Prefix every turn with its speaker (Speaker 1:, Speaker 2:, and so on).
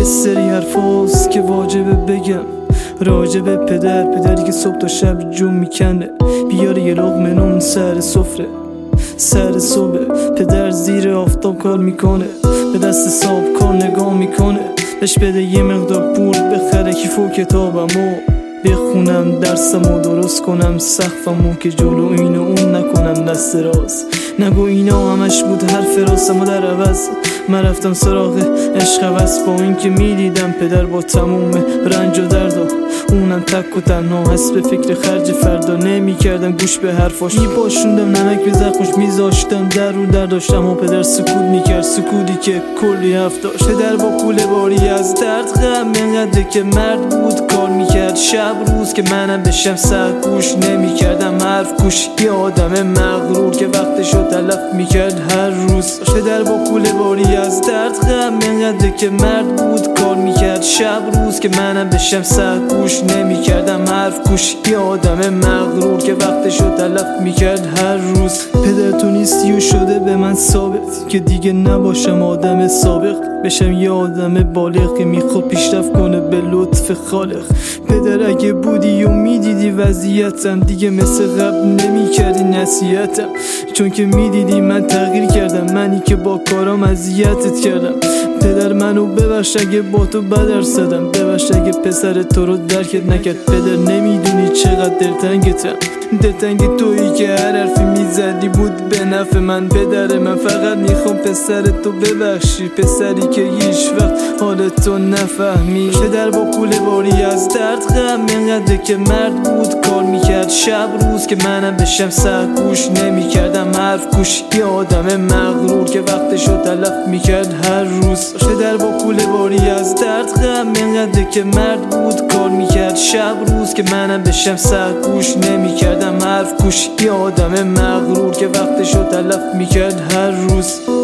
Speaker 1: یه سری حرفاست که واجبه بگم راجب پدری که صبح تا شب جون میکنه بیاره یه لقمه نون سر سفره. سر صبح پدر زیر آفتاب کار میکنه، به دست حساب کار نگاه میکنه، بهش بده یه مقدار پول بخره کیف و کتابمو بخونم، درسمو درست کنم، سقفمو که جلو این و اون نکنم دست راست. نگو اینا همش بود حرف راستمو در عوض من رفتم سراغ عشق عوض، با این که میدیدم پدر با تموم رنج و درد و اونم تک و تنها هست، به فکر خرج فردا نمیکردم گوش به حرفاش، میپاشوندم نمک به زخمش میذاشتم در رو در داشتم و پدر سکوت میکرد، سکوتی که کلی حرف داشت. پدر با کوله باری از درد غم اینقدر که مرد بود کار میکرد شب روز که منم بشم سرگوش نمیکردم حرف گوش، یه آدم مغرور که وقتشو تلف میکرد هر روز. پدر با کوله باری از درد غم اینقدر که مرد بود کار میکرد شب روز که منم بشم سرگوش نمیکردم حرف گوش، یه آدم مغرور که وقتشو تلف میکرد هر روز. پدر تو نیستی و شده به من ثابت که دیگه نباشم آدم سابق، بشم یه آدم بالغ که میخواد پیشرفت کنه به لطف خالق. پدر اگه بودی و میدیدی وضعیتم دیگه مثل قبل نمیکردی نصیحتم، چون که میدیدی من تغییر کردم، منی که با کارام اذیتت کردم. پدر منو ببخش اگه با تو بد زدم، ببخش اگه پسر تو رو درکت نکرد. پدر نمیدونی چقدر دلتنگتم، دلتنگ تویی که هر حرفی میزدی بود به نفع من. پدر من فقط میخوام پسر تو ببخشی، پسری که هیچ وقت حالتو نفهمی. پدر با کوله باری از درد غم اینقدر که مرد بود کار میکرد شب روز که منم بشم سرگوش نمیکردم حرف گوش، یه آدم مغرور که وقتشو تلف میکرد هر روز. پدر با کوله باری از درد غم اینقدر که مرد بود کار میکرد شب روز که منم بشم سرگوش نمیکردم حرف گوش، یه آدم مغرور که وقتشو تلف میکرد هر روز.